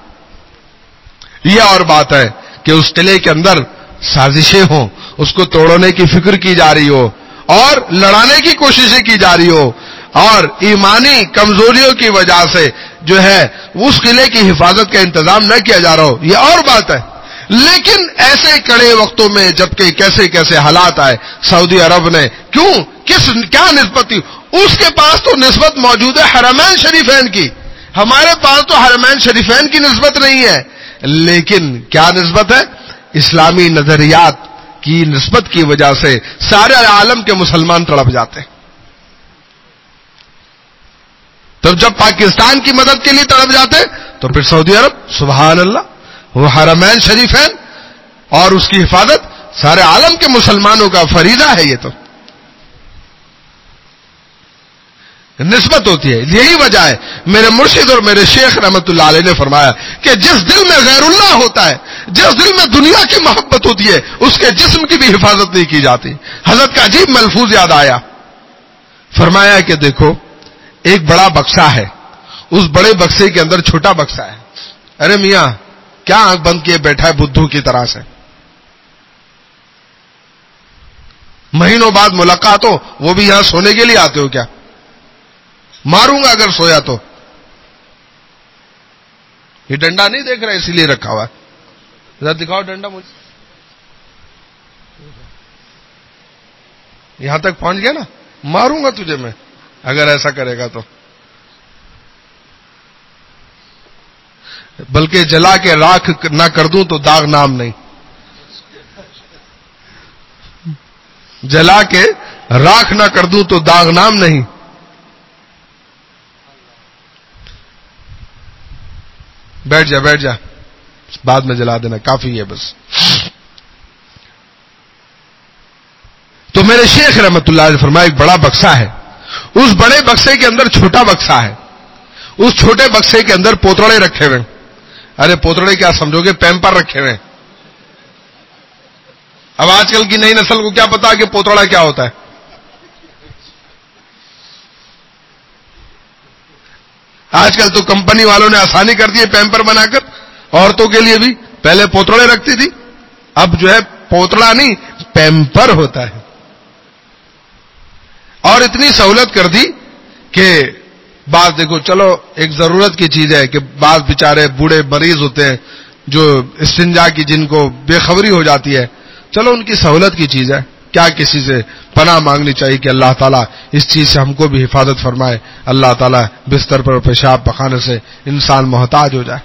یہ اور بات ہے کہ اس قلعے کے اندر سازشیں ہوں, اس کو توڑنے کی فکر کی جا رہی ہو, اور لڑانے کی کوششیں کی جا رہی ہو, اور ایمانی کمزوریوں کی وجہ سے جو ہے اس قلعے کی حفاظت کا انتظام نہ کیا جا رہا ہو, یہ اور بات ہے. لیکن ایسے کڑے وقتوں میں جبکہ کیسے حالات آئے, سعودی عرب نے کیا نسبت تھی؟ اس کے پاس تو نسبت موجود ہے حرمین شریفین کی, ہمارے پاس تو حرمین شریفین کی نسبت نہیں ہے. لیکن کیا نسبت ہے؟ اسلامی نظریات کی نسبت کی وجہ سے سارے عالم کے مسلمان تڑپ جاتے ہیں. تو جب پاکستان کی مدد کے لیے تڑپ جاتے تو پھر سعودی عرب, سبحان اللہ, وہ حرمین شریفین اور اس کی حفاظت سارے عالم کے مسلمانوں کا فریضہ ہے. یہ تو نسبت ہوتی ہے. یہی وجہ ہے میرے مرشد اور میرے شیخ رحمت اللہ علیہ نے فرمایا کہ جس دل میں غیر اللہ ہوتا ہے, جس دل میں دنیا کی محبت ہوتی ہے, اس کے جسم کی بھی حفاظت نہیں کی جاتی. حضرت کا عجیب ملفوظ یاد آیا, فرمایا کہ دیکھو ایک بڑا بکسا ہے, اس بڑے بکسے کے اندر چھوٹا بکسا ہے. ارے میاں کیا آنکھ بند کیے بیٹھا ہے بدھو کی طرح سے؟ مہینوں بعد ملاقات ہو, وہ بھی یہاں سونے کے لیے آتے ہو کیا؟ ماروں گا اگر سویا تو. یہ ڈنڈا نہیں دیکھ رہا اسی لیے رکھا ہوا ہے, ذرا دکھاؤ ڈنڈا مجھے. یہاں تک پہنچ گیا نا, ماروں گا تجھے میں اگر ایسا کرے گا تو. بلکہ جلا کے راکھ نہ کر دوں تو داغ نام نہیں, جلا کے راکھ نہ کر دوں تو داغ نام نہیں. بیٹھ جا بعد میں جلا دینا، کافی ہے بس. تو میرے شیخ رحمت اللہ علیہ نے فرمایا ایک بڑا بکسا ہے، اس بڑے بکسے کے اندر چھوٹا بکسا ہے، اس چھوٹے بکسے کے اندر پوتڑے رکھے ہوئے. ارے پوتڑے کیا سمجھو گے؟ پیمپر رکھے ہوئے. اب آج کل کی نئی نسل کو کیا پتا کہ پوتڑا کیا ہوتا ہے؟ آج کل تو کمپنی والوں نے آسانی کر دی ہے پیمپر بنا کر، عورتوں کے لیے بھی. پہلے پوتڑے رکھتی تھی، اب جو ہے پوتڑا نہیں پیمپر ہوتا ہے. اور اتنی سہولت کر دی کہ بعض دیکھو چلو ایک ضرورت کی چیز ہے کہ بعض بیچارے بوڑھے مریض ہوتے ہیں جو استنجا کی جن کو بے خبری ہو جاتی ہے، چلو ان کی سہولت کی چیز ہے. کیا کسی سے پناہ مانگنی چاہیے کہ اللہ تعالیٰ اس چیز سے ہم کو بھی حفاظت فرمائے. اللہ تعالیٰ بستر پر پیشاب پخانے سے انسان محتاج ہو جائے.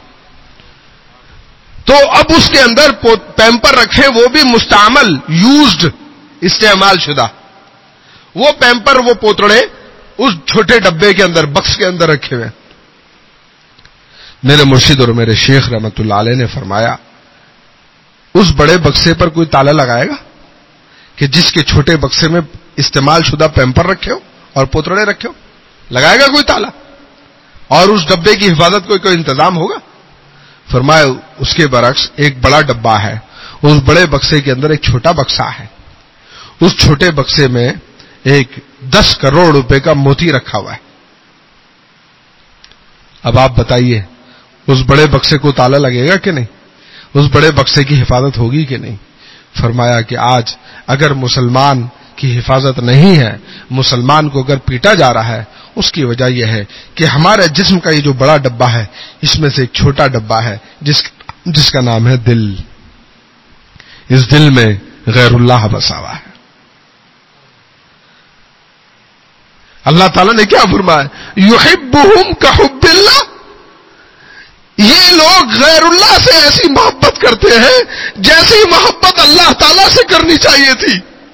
تو اب اس کے اندر پیمپر رکھے، وہ بھی مستعمل، یوزڈ، استعمال شدہ. وہ پیمپر، وہ پوتڑے اس چھوٹے ڈبے کے اندر، بکس کے اندر رکھے ہوئے. میرے مرشد اور میرے شیخ رحمت اللہ علیہ نے فرمایا اس بڑے بکسے پر کوئی تالا لگائے گا کہ جس کے چھوٹے بکسے میں استعمال شدہ پیمپر رکھے ہو اور پوتڑے رکھے ہو؟ لگائے گا کوئی تالا؟ اور اس ڈبے کی حفاظت کوئی انتظام ہوگا؟ فرمایا اس کے برعکس ایک بڑا ڈبہ ہے، اس بڑے بکسے کے اندر ایک چھوٹا بکسا ہے. اس چھوٹے بکسے میں ایک 10 کروڑ روپے کا موتی رکھا ہوا ہے. اب آپ بتائیے اس بڑے بکسے کو تالا لگے گا کہ نہیں؟ اس بڑے بکسے کی حفاظت ہوگی کہ نہیں؟ فرمایا کہ آج اگر مسلمان کی حفاظت نہیں ہے، مسلمان کو اگر پیٹا جا رہا ہے، اس کی وجہ یہ ہے کہ ہمارے جسم کا یہ جو بڑا ڈبہ ہے اس میں سے ایک چھوٹا ڈبہ ہے جس کا نام ہے دل. اس دل میں غیر اللہ بسا ہوا ہے. اللہ تعالیٰ نے کیا فرمایا؟ یحبہم کحب اللہ. یہ لوگ غیر اللہ سے ایسی محبت کرتے ہیں جیسی محبت اللہ تعالیٰ سے کرنی چاہیے تھی.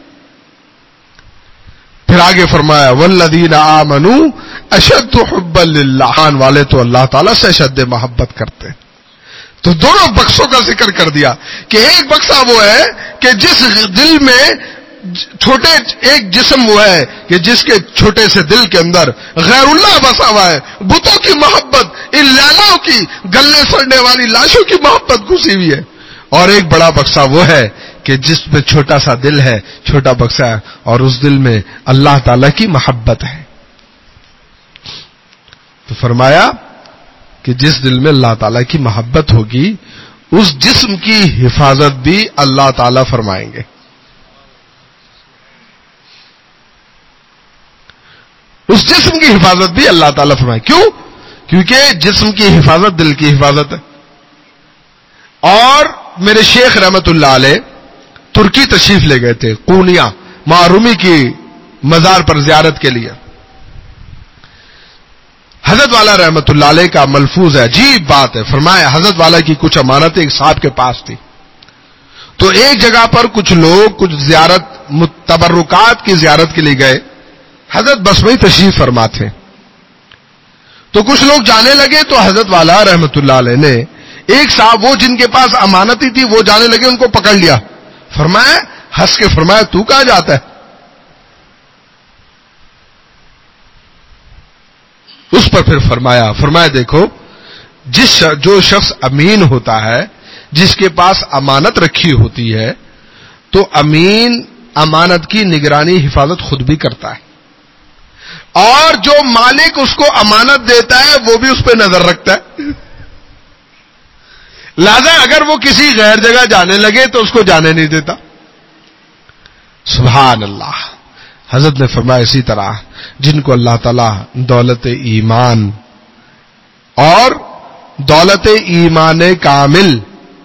پھر آگے فرمایا والذین آمنوا اشد حبا للہ. ایمان والے تو اللہ تعالیٰ سے اشد محبت کرتے ہیں. تو دونوں بکسوں کا ذکر کر دیا کہ ایک بکسا وہ ہے کہ جس دل میں چھوٹے، ایک جسم وہ ہے کہ جس کے چھوٹے سے دل کے اندر غیر اللہ بسا ہوا ہے، بتوں کی محبت، ان لالوں کی، گلے سڑنے والی لاشوں کی محبت گھسی ہوئی ہے. اور ایک بڑا بکسا وہ ہے کہ جس میں چھوٹا سا دل ہے، چھوٹا بکسا ہے، اور اس دل میں اللہ تعالی کی محبت ہے. تو فرمایا کہ جس دل میں اللہ تعالی کی محبت ہوگی اس جسم کی حفاظت بھی اللہ تعالی فرمائیں گے. اس جسم کی حفاظت بھی اللہ تعالیٰ فرمائے. کیوں؟ کیونکہ جسم کی حفاظت دل کی حفاظت ہے. اور میرے شیخ رحمت اللہ علیہ ترکی تشریف لے گئے تھے، قونیہ معرومی کی مزار پر زیارت کے لیے. حضرت والا رحمت اللہ علیہ کا ملفوظ ہے، عجیب بات ہے. فرمایا حضرت والا کی کچھ امانتیں ایک صاحب کے پاس تھی. تو ایک جگہ پر کچھ لوگ کچھ زیارت، تبرکات کی زیارت کے لیے گئے. حضرت بس میں تشریف فرما تھے. تو کچھ لوگ جانے لگے تو حضرت والا رحمت اللہ علیہ نے ایک صاحب، وہ جن کے پاس امانتی تھی، وہ جانے لگے، ان کو پکڑ لیا. فرمایا ہنس کے فرمایا تو کہاں جاتا ہے؟ اس پر پھر فرمایا دیکھو جو شخص امین ہوتا ہے، جس کے پاس امانت رکھی ہوتی ہے، تو امین امانت کی نگرانی حفاظت خود بھی کرتا ہے، اور جو مالک اس کو امانت دیتا ہے وہ بھی اس پہ نظر رکھتا ہے. لہذا اگر وہ کسی غیر جگہ جانے لگے تو اس کو جانے نہیں دیتا. سبحان اللہ. حضرت نے فرمایا اسی طرح جن کو اللہ تعالیٰ دولت ایمان اور دولت ایمان کامل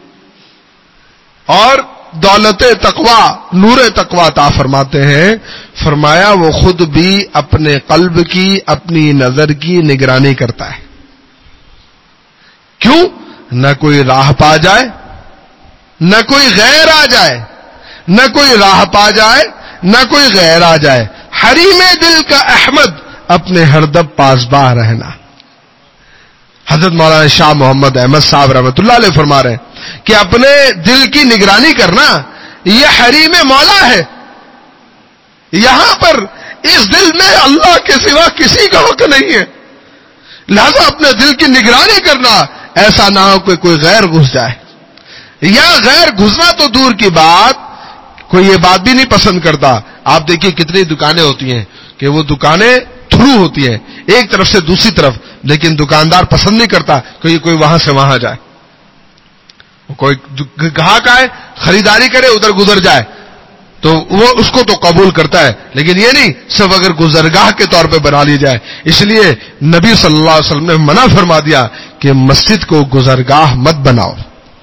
اور دولت تقوی، نور تقوی عطا فرماتے ہیں، فرمایا وہ خود بھی اپنے قلب کی، اپنی نظر کی نگرانی کرتا ہے. کیوں؟ نہ کوئی راہ پا جائے، نہ کوئی غیر آ جائے، نہ کوئی راہ پا جائے، نہ کوئی غیر آ جائے. حریم دل کا احمد اپنے ہردب پاسباں رہنا. حضرت مولانا شاہ محمد احمد صاحب رحمۃ اللہ علیہ فرما رہے ہیں کہ اپنے دل کی نگرانی کرنا یہ حریم مولا ہے. یہاں پر اس دل میں اللہ کے سوا کسی کا حق نہیں ہے. لہذا اپنے دل کی نگرانی کرنا، ایسا نہ ہو کہ کوئی غیر گھس جائے، یا غیر گھسنا تو دور کی بات، کوئی یہ بات بھی نہیں پسند کرتا. آپ دیکھیے کتنی دکانیں ہوتی ہیں کہ وہ دکانیں تھرو ہوتی ہیں ایک طرف سے دوسری طرف، لیکن دکاندار پسند نہیں کرتا کہ کوئی وہاں سے وہاں جائے. کوئی گاہک آئے خریداری کرے ادھر گزر جائے تو وہ اس کو تو قبول کرتا ہے، لیکن یہ نہیں صرف اگر گزرگاہ کے طور پہ بنا لی جائے. اس لیے نبی صلی اللہ علیہ وسلم نے منع فرما دیا کہ مسجد کو گزرگاہ مت بناؤ.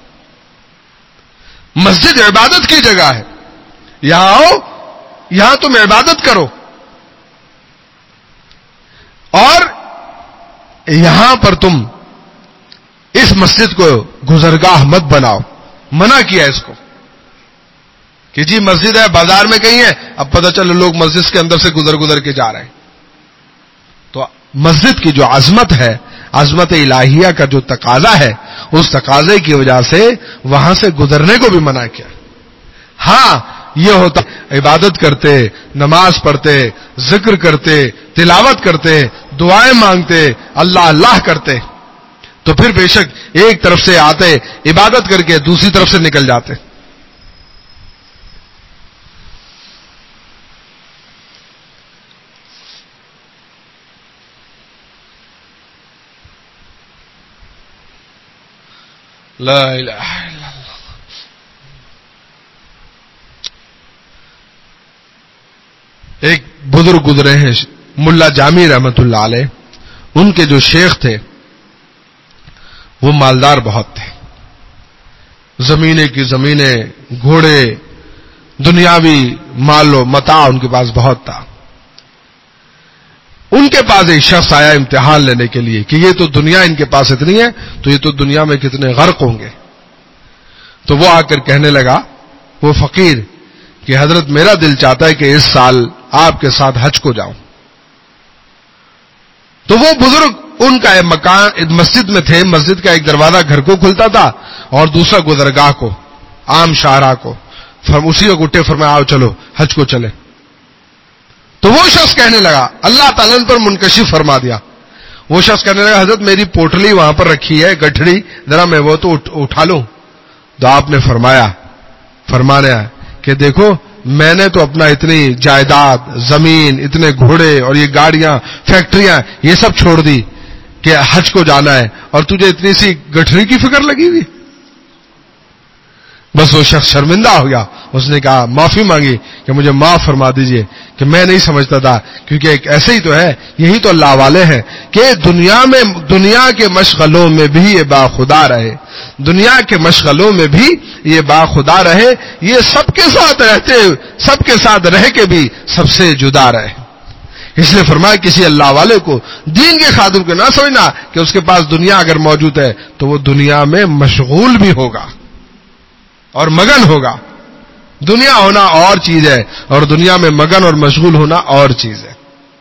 مسجد عبادت کی جگہ ہے، یہاں آؤ، یہاں تم عبادت کرو، اور یہاں پر تم اس مسجد کو گزرگاہ مت بناؤ. منع کیا اس کو کہ جی مسجد ہے بازار میں کہیں ہے، اب پتہ چلے لوگ مسجد کے اندر سے گزر کے جا رہے ہیں. تو مسجد کی جو عظمت ہے، عظمت الہیہ کا جو تقاضا ہے، اس تقاضے کی وجہ سے وہاں سے گزرنے کو بھی منع کیا. ہاں یہ ہوتا عبادت کرتے، نماز پڑھتے، ذکر کرتے، تلاوت کرتے، دعائیں مانگتے، اللہ اللہ کرتے، تو پھر بے شک ایک طرف سے آتے عبادت کر کے دوسری طرف سے نکل جاتے. لا الہ الا اللہ. ایک بزرگ گزرے ہیں ملا جامی رحمت اللہ علیہ، ان کے جو شیخ تھے وہ مالدار بہت تھے، زمینیں کی زمینیں، گھوڑے، دنیاوی مال و متاع ان کے پاس بہت تھا. ان کے پاس ایک شخص آیا امتحان لینے کے لیے کہ یہ تو دنیا ان کے پاس اتنی ہے تو یہ تو دنیا میں کتنے غرق ہوں گے. تو وہ آ کر کہنے لگا، وہ فقیر، کہ حضرت میرا دل چاہتا ہے کہ اس سال آپ کے ساتھ حج کو جاؤں. تو وہ بزرگ ان کا مکان مسجد میں تھے، مسجد کا ایک دروازہ گھر کو کھلتا تھا اور دوسرا گزرگاہ کو، عام شاہراہ کو. اسی کو گٹے فرمایا آؤ چلو حج کو چلے. تو وہ شخص کہنے لگا، اللہ تعالیٰ نے پر منکشف فرما دیا، وہ شخص کہنے لگا حضرت میری پوٹلی وہاں پر رکھی ہے، گٹھڑی، ذرا میں وہ تو اٹھا لوں. تو آپ نے فرمایا کہ دیکھو میں نے تو اپنا اتنی جائیداد، زمین، اتنے گھوڑے اور یہ گاڑیاں، فیکٹریاں، یہ سب چھوڑ دی کہ حج کو جانا ہے، اور تجھے اتنی سی گٹھڑی کی فکر لگی ہوئی. بس وہ شخص شرمندہ ہو گیا، اس نے کہا معافی مانگی کہ مجھے معاف فرما دیجئے کہ میں نہیں سمجھتا تھا، کیونکہ ایک ایسے ہی تو ہے، یہی تو اللہ والے ہیں کہ دنیا کے مشغلوں میں بھی یہ باخدا رہے، دنیا کے مشغلوں میں بھی یہ باخدا رہے، یہ سب کے ساتھ رہ کے بھی سب سے جدا رہے. اس لیے فرمایا کسی اللہ والے کو، دین کے خادم کو نہ سمجھنا کہ اس کے پاس دنیا اگر موجود ہے تو وہ دنیا میں مشغول بھی ہوگا اور مگن ہوگا. دنیا ہونا اور چیز ہے اور دنیا میں مگن اور مشغول ہونا اور چیز ہے.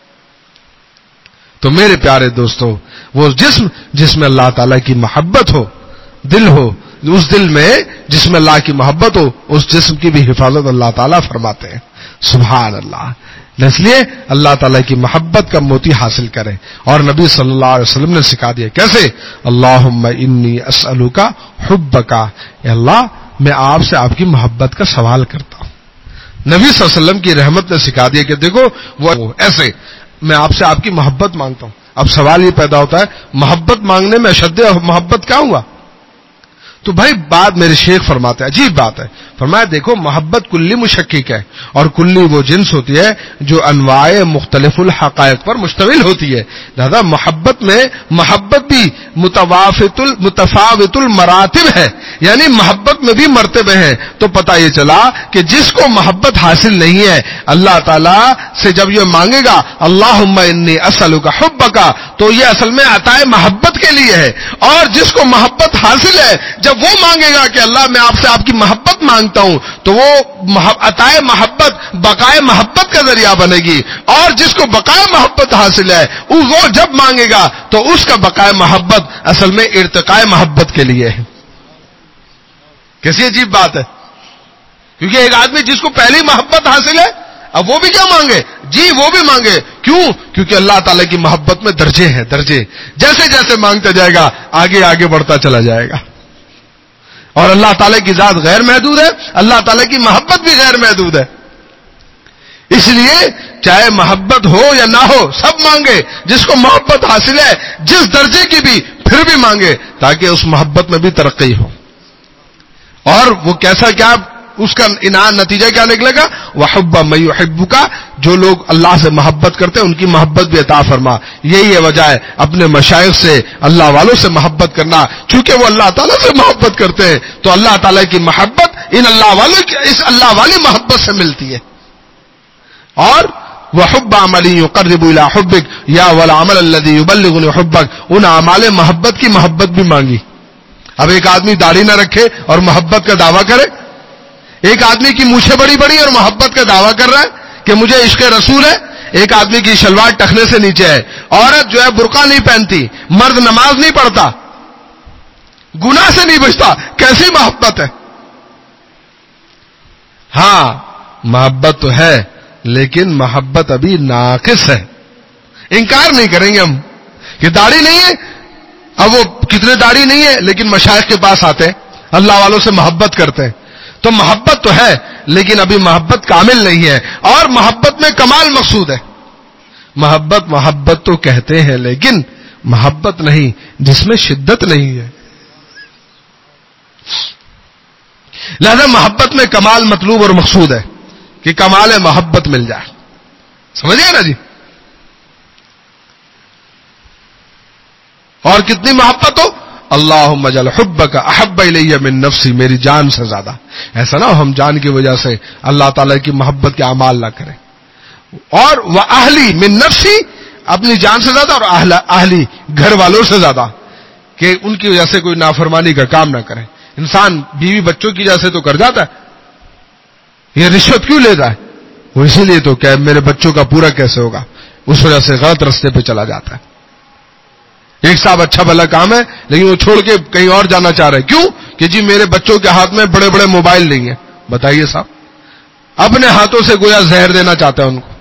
تو میرے پیارے دوستو، وہ جسم جس میں اللہ تعالیٰ کی محبت ہو، دل ہو، اس دل میں جس میں اللہ کی محبت ہو، اس جسم کی بھی حفاظت اللہ تعالیٰ فرماتے ہیں. سبحان اللہ. اس لیے اللہ تعالیٰ کی محبت کا موتی حاصل کریں. اور نبی صلی اللہ علیہ وسلم نے سکھا دیا کیسے، اللہم انی اسألک حبک، اے اللہ میں آپ سے آپ کی محبت کا سوال کرتا ہوں. نبی صلی اللہ علیہ وسلم کی رحمت نے سکھا دیا کہ دیکھو وہ ایسے میں آپ سے آپ کی محبت مانگتا ہوں. اب سوال یہ پیدا ہوتا ہے محبت مانگنے میں اشد محبت کیا ہوا؟ تو بھائی بات میرے شیخ فرماتے ہیں، عجیب بات ہے. فرمایا دیکھو محبت کلی مشکک ہے، اور کلی وہ جنس ہوتی ہے جو انواع مختلف الحقائق پر مشتمل ہوتی ہے. لہذا محبت میں محبت بھی متفاوت المراتب ہے، یعنی محبت میں بھی مرتبے ہیں. تو پتہ یہ چلا کہ جس کو محبت حاصل نہیں ہے اللہ تعالیٰ سے جب یہ مانگے گا اللہم انی اسألک حبک، تو یہ اصل میں عطائے محبت کے لیے ہے. اور جس کو محبت حاصل ہے جب جب وہ مانگے گا کہ اللہ میں آپ سے آپ کی محبت مانگتا ہوں، تو وہ عطائے محبت بقائے محبت کا ذریعہ بنے گی، اور جس کو بقائے محبت حاصل ہے وہ جب مانگے گا تو اس کا بقائے محبت اصل میں ارتقائے محبت کے لیے ہے۔ کیسی عجیب بات ہے، کیونکہ ایک آدمی جس کو پہلی محبت حاصل ہے اب وہ بھی کیا مانگے؟ جی وہ بھی مانگے، کیوں؟ کیونکہ اللہ تعالیٰ کی محبت میں درجے ہیں، درجے، جیسے جیسے مانگتا جائے گا آگے آگے بڑھتا چلا جائے گا۔ اور اللہ تعالیٰ کی ذات غیر محدود ہے، اللہ تعالیٰ کی محبت بھی غیر محدود ہے، اس لیے چاہے محبت ہو یا نہ ہو سب مانگے، جس کو محبت حاصل ہے جس درجے کی بھی پھر بھی مانگے، تاکہ اس محبت میں بھی ترقی ہو۔ اور وہ کیسا کیا اس کا انعام نتیجہ کیا نکلے گا؟ وَحُبَّ مَن يُحِبُّكَ، جو لوگ اللہ سے محبت کرتے ہیں ان کی محبت بھی عطا فرما۔ یہی ہے وجہ ہے اپنے مشائخ سے، اللہ والوں سے محبت کرنا، چونکہ وہ اللہ تعالیٰ سے محبت کرتے ہیں تو اللہ تعالیٰ کی محبت ان اللہ والوں کی، اس اللہ والی محبت سے ملتی ہے۔ اور وَحُبَّ عَمَلٍ يُقَرِّبُ إِلَىٰ حُبِّكَ يَا وَالْعَمَلَ الَّذِي يُبَلِّغُنِي حُبَّكَ، ان اعمال محبت کی محبت بھی مانگی۔ اب ایک آدمی داڑھی نہ رکھے اور محبت کا دعویٰ کرے، ایک آدمی کی مونچھیں بڑی بڑی اور محبت کا دعویٰ کر رہا ہے کہ مجھے عشق رسول ہے، ایک آدمی کی شلوار ٹخنے سے نیچے ہے، عورت جو ہے برقع نہیں پہنتی، مرد نماز نہیں پڑھتا، گناہ سے نہیں بچتا، کیسی محبت ہے؟ ہاں محبت تو ہے لیکن محبت ابھی ناقص ہے، انکار نہیں کریں گے ہم کہ داڑھی نہیں ہے، اب وہ کتنے داڑھی نہیں ہے لیکن مشائخ کے پاس آتے ہیں، اللہ والوں سے محبت کرتے ہیں، تو محبت تو ہے لیکن ابھی محبت کامل نہیں ہے، اور محبت میں کمال مقصود ہے۔ محبت تو کہتے ہیں لیکن محبت نہیں جس میں شدت نہیں ہے، لہذا محبت میں کمال مطلوب اور مقصود ہے کہ کمال محبت مل جائے، سمجھ گئے نا جی؟ اور کتنی محبت ہو؟ اللہم اجعل حبک احب الی من نفسی، میری جان سے زیادہ۔ ایسا نہ ہو ہم جان کی وجہ سے اللہ تعالیٰ کی محبت کے اعمال نہ کریں۔ اور واہلی من نفسی، اپنی جان سے زیادہ، اور اہلی گھر والوں سے زیادہ، کہ ان کی وجہ سے کوئی نافرمانی کا کام نہ کرے۔ انسان بیوی بچوں کی وجہ سے تو کر جاتا ہے، یہ رشوت کیوں لیتا ہے؟ وہ اسی لیے تو کہ میرے بچوں کا پورا کیسے ہوگا، اس وجہ سے غلط رستے پہ چلا جاتا ہے۔ ایک صاحب اچھا بھلا کام ہے لیکن وہ چھوڑ کے کہیں اور جانا چاہ رہے، کیوں؟ کہ جی میرے بچوں کے ہاتھ میں بڑے بڑے موبائل نہیں ہیں۔ بتائیے صاحب، اپنے ہاتھوں سے گویا زہر دینا چاہتا ہے ان کو۔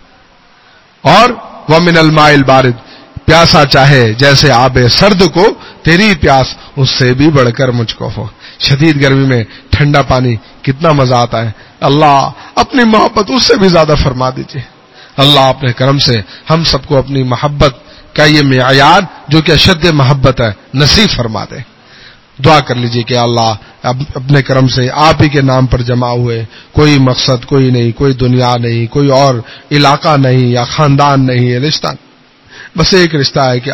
اور وَمِنَ الْمَاءِ الْبَارِدِ، پیاسا چاہے جیسے آب سرد کو، تیری پیاس اس سے بھی بڑھ کر مجھ کو ہو۔ شدید گرمی میں ٹھنڈا پانی کتنا مزہ آتا ہے، اللہ اپنی محبت اس سے بھی زیادہ فرما دیجئے۔ اللہ اپنے کرم سے ہم سب کو اپنی محبت کا یہ معیار جو کہ اشد محبت ہے نصیب فرما دے۔ دعا کر لیجئے کہ اللہ اپنے کرم سے آپ ہی کے نام پر جمع ہوئے، کوئی مقصد کوئی نہیں، کوئی دنیا نہیں، کوئی اور علاقہ نہیں یا خاندان نہیں ہے، رشتہ بس ایک رشتہ ہے کہ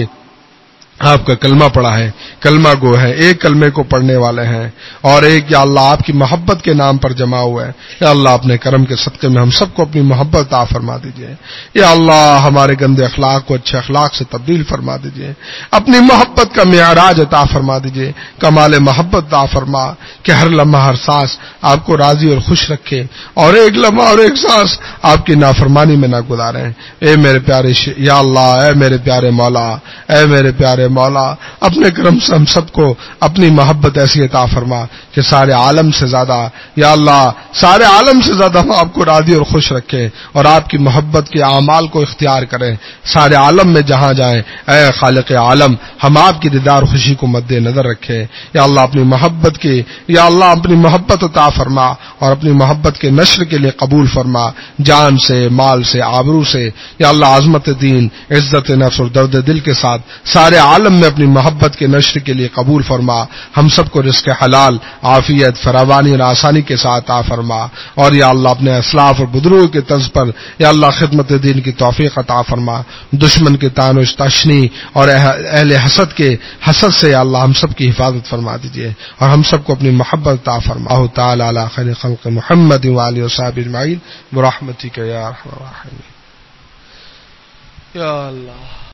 آپ کا کلمہ پڑھا ہے، کلمہ گو ہے، ایک کلمے کو پڑھنے والے ہیں، اور ایک یا اللہ آپ کی محبت کے نام پر جمع ہوا ہے۔ یا اللہ اپنے کرم کے صدقے میں ہم سب کو اپنی محبت عطا فرما دیجئے۔ یا اللہ ہمارے گندے اخلاق کو اچھے اخلاق سے تبدیل فرما دیجئے، اپنی محبت کا معراج عطا فرما دیجئے، کمال محبت عطا فرما کہ ہر لمحہ ہر سانس آپ کو راضی اور خوش رکھے، اور ایک لمحہ اور ایک سانس آپ کی نافرمانی میں نہ گزاریں۔ اے میرے پیارے یا اللہ، اے میرے پیارے مولا، اے میرے پیارے مولا، اپنے کرم سے ہم سب کو اپنی محبت ایسی عطا فرما کہ سارے عالم سے زیادہ، یا اللہ سارے عالم سے زیادہ ہم آپ کو راضی اور خوش رکھے، اور آپ کی محبت کے اعمال کو اختیار کریں سارے عالم میں جہاں جائیں۔ اے خالق عالم، ہم آپ کی دیدار خوشی کو مد نظر رکھیں۔ یا اللہ اپنی محبت کی، یا اللہ اپنی محبت عطا فرما اور اپنی محبت کے نشر کے لیے قبول فرما، جان سے، مال سے، آبرو سے، یا اللہ عظمت دین، عزت نفس اور درد دل کے ساتھ سارے عالم میں اپنی محبت کے نشر کے لیے قبول فرما۔ ہم سب کو رزق حلال، عافیت، فراوانی اور آسانی کے ساتھ عطا فرما، اور یا اللہ اپنے اسلاف اور بزرگوں کے طرز پر یا اللہ خدمت دین کی توفیق عطا فرما۔ دشمن کے تانش تشنی اور اہل حسد کے حسد سے یا اللہ ہم سب کی حفاظت فرما دیجئے، اور ہم سب کو اپنی محبت عطا فرما۔ تعالی علی خیر خلق محمد وآلہ وصحبہ اجمعین برحمتک یا ارحم الراحمین۔ یا اللہ